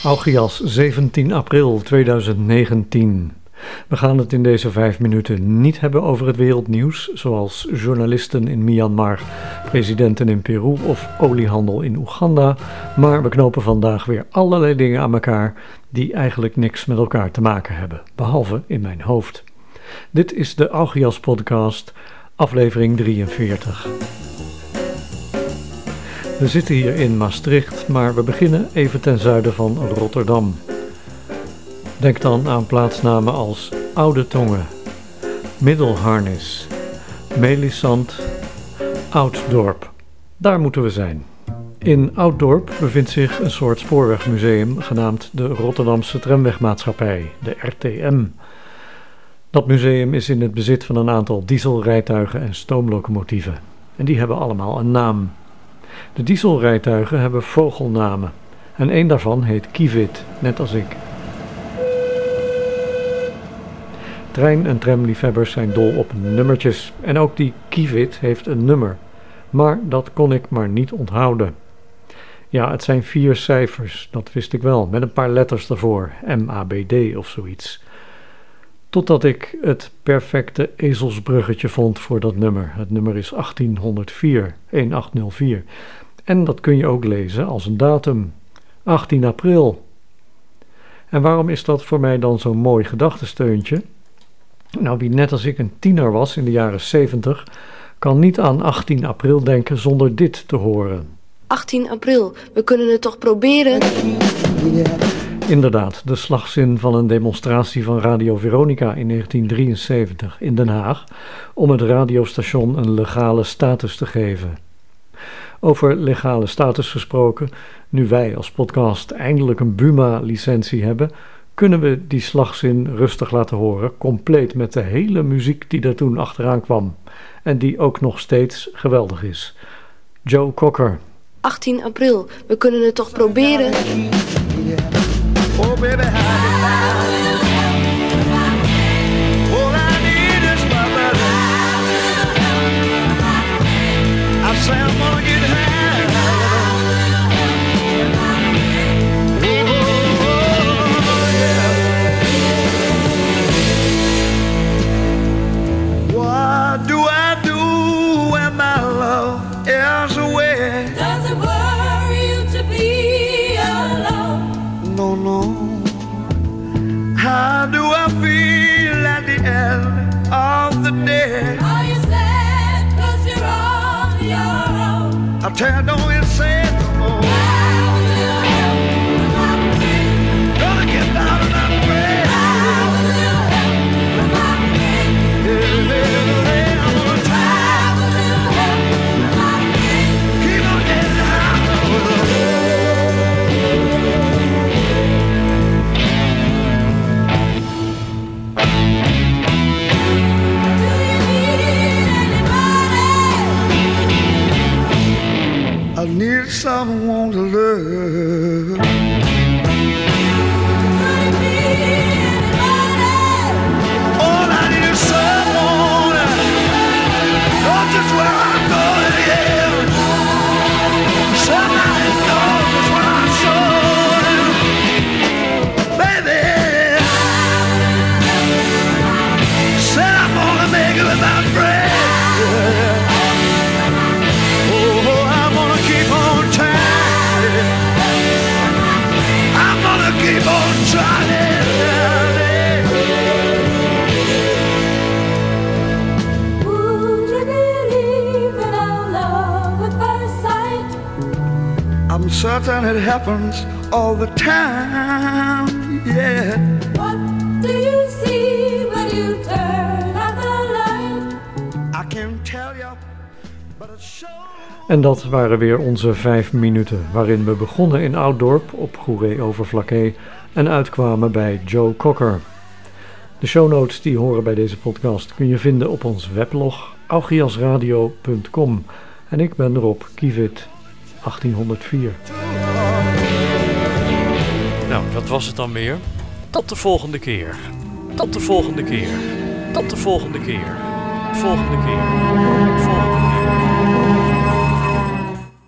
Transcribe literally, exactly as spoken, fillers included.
Augeias, zeventien april tweeduizend negentien. We gaan het in deze vijf minuten niet hebben over het wereldnieuws, zoals journalisten in Myanmar, presidenten in Peru of oliehandel in Oeganda, maar we knopen vandaag weer allerlei dingen aan elkaar die eigenlijk niks met elkaar te maken hebben, behalve in mijn hoofd. Dit is de Augeias podcast, aflevering drieënveertig. We zitten hier in Maastricht, maar we beginnen even ten zuiden van Rotterdam. Denk dan aan plaatsnamen als Oude Tongen, Middelharnis, Melisand, Ouddorp. Daar moeten we zijn. In Ouddorp bevindt zich een soort spoorwegmuseum genaamd de Rotterdamse Tramwegmaatschappij, de R T M. Dat museum is in het bezit van een aantal dieselrijtuigen en stoomlocomotieven. En die hebben allemaal een naam. De dieselrijtuigen hebben vogelnamen en één daarvan heet Kievit, net als ik. Trein- en tramliefhebbers zijn dol op nummertjes en ook die Kievit heeft een nummer. Maar dat kon ik maar niet onthouden. Ja, het zijn vier cijfers, dat wist ik wel, met een paar letters ervoor, M A B D of zoiets. Totdat ik het perfecte ezelsbruggetje vond voor dat nummer. Het nummer is achttienhonderdvier, achttien oh vier. En dat kun je ook lezen als een datum, achttien april. En waarom is dat voor mij dan zo'n mooi gedachtensteuntje? Nou, wie net als ik een tiener was in de jaren zeventig, kan niet aan achttien april denken zonder dit te horen. achttien april, we kunnen het toch proberen? Inderdaad, de slagzin van een demonstratie van Radio Veronica in negentien drieënzeventig in Den Haag om het radiostation een legale status te geven. Over legale status gesproken, nu wij als podcast eindelijk een Buma-licentie hebben, kunnen we die slagzin rustig laten horen, compleet met de hele muziek die er toen achteraan kwam en die ook nog steeds geweldig is. Joe Cocker. achttien april, we kunnen het toch proberen? Oh baby, how you all I need is my brother. I say I'm gonna get high. Oh yeah. What do I do when my love is away? Does it worry you to be alone? No, no. How do I feel at the end of the day? Are you sad cause you're on your own? I tell you, don't get sad no more. How will you help when I'm free? Gonna get down and I'm afraid. How will you help when I'm free? Yeah, yeah, yeah, I'm gonna try. How will you help when I'm free? Keep on getting high. Do you need anybody? I need someone to love. Could it be anybody? All I need is someone. Knows just where I'm going, yeah. Somebody knows just where I'm going. Baby, said I'm gonna make it without bread. Oh, I'm gonna keep on trying. I'm gonna keep on trying. Would you believe in our love at first sight? I'm certain it happens all the time, yeah. What do you see when you turn out the light? I can't tell you, but it's so. En dat waren weer onze vijf minuten, waarin we begonnen in Ouddorp op Goeree-Overflakkee en uitkwamen bij Joe Cocker. De shownotes die horen bij deze podcast kun je vinden op ons weblog augeiasradio punt com. En ik ben Rob Kievit, achttienhonderdvier. Nou, dat was het dan weer. Tot de volgende keer. Tot de volgende keer. Tot de volgende keer. Volgende keer. Volgende keer.